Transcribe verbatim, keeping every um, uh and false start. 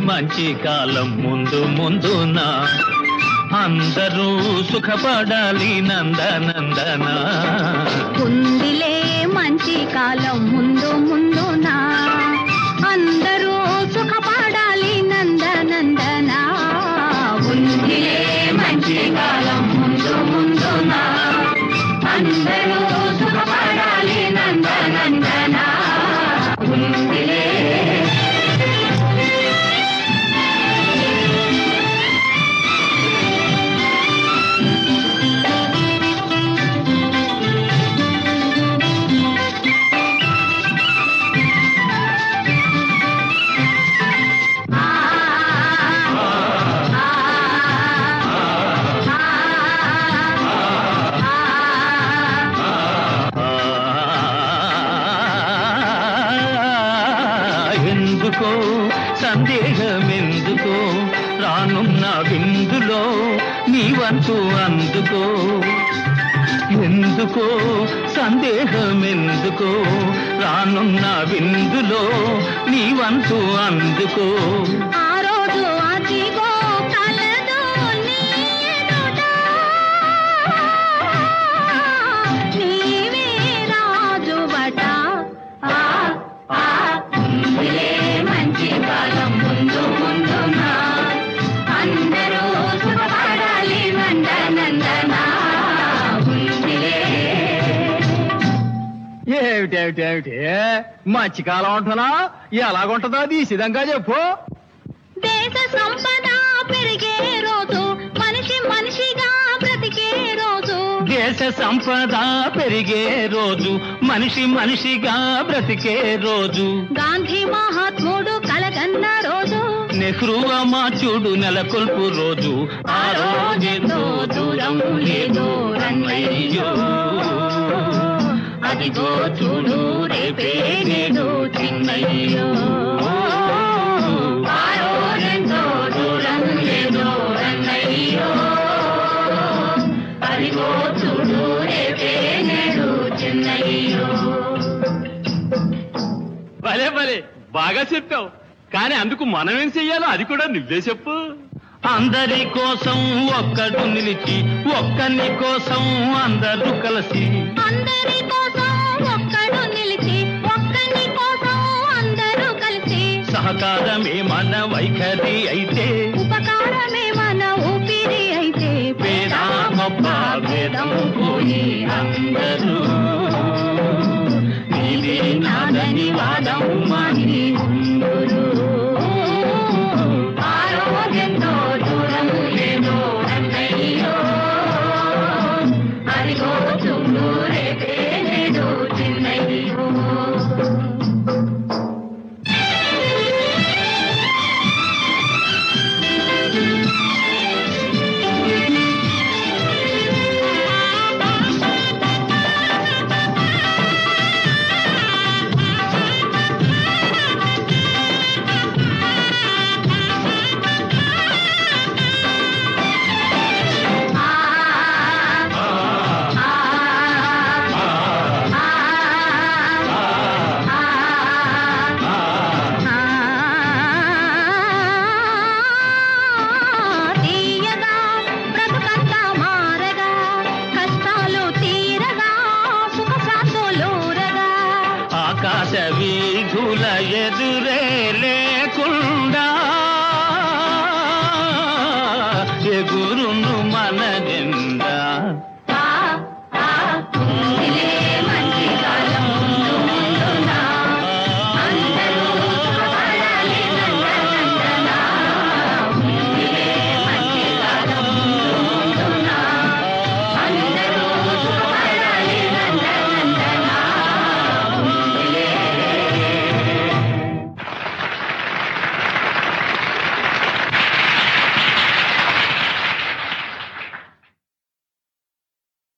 మంచి కాలం ముందు ముందునా అందరూ సుఖపడాలి నందనందన ఉందిలే మంచి కాలం ముందు ముందునా అందరూ సుఖపడాలి నందనందన ఉందిలే మంచి కాలం ముందు ముందునా అందరూ సుఖపడాలి నందనందన ఉందిలే. ఎందుకో సందేహమెందుకో రానున్న విందులో నీ వంతు అందుకో ఎందుకో సందేహమెందుకో రానున్న విందులో నీ వంతు అందుకో ఆ రోజు అదిగో కలదు నీ ఎదుట నీవే రాజువట ఆ ఆ ఉందిలే మంచి కాలం ముందు ముందునా అందరూ సుఖపడాలి నందనందన ఉందిలే. ఏమిటేమిటేమిటి మంచి కాలం ఉంటున్నా ఎలాగుంటుందో అది సిద్ధంగా చెప్పు. దేశ సంపద పెరిగే రోజు మనిషి మనిషిగా బ్రతికే రోజు దేశ సంపద పెరిగే రోజు మనిషి మనిషిగా బ్రతికే రోజు గాంధీ మహాత్ముడు కలగన్న రోజు నెహ్రూ అమాచుడు నెలకొల్పు రోజు ఆ రోజెంతో దూరం లేదు రన్నయ్యో అదిగో చూడు రేపే నేడు చిన్నయ్యో ఆ రోజెంతో దూరం లేదు రన్నయ్యో అదిగో చూడు రేపే నేడు చిన్నయ్యో. భలే భలే బాగా చెప్పావు, కానీ అందుకు మనం ఏం చెయ్యాలో అది కూడా నువ్వే చెప్పు. అందరి కోసం ఒక్కడు నిలిచి ఒక్కని కోసం అందరూ కలిసి అందరి కోసం ఒక్కడు నిలిచి ఒక్కని కోసం అందరూ కలిసి సహకారమే మన వైఖరి అయితే ఉపకారమే మన ఊపిరి అయితే పేద గొప్ప భేదం పోయి అందరూ నీది నాదని వాదం మాని ఉందురు ఆరోగ్యంతో దూరం లేదో అన్నయ్యో అదిగో చూడు రేపే నేడు చిన్నయ్యో. ఆకాశ వీధుల ఎదురు